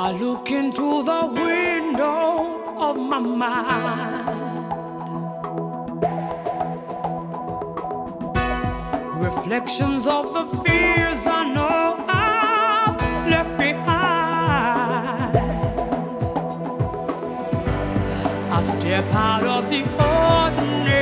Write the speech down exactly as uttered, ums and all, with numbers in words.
I look into the window of my mind, reflections of the fears I know I've left behind. I step out of the ordinary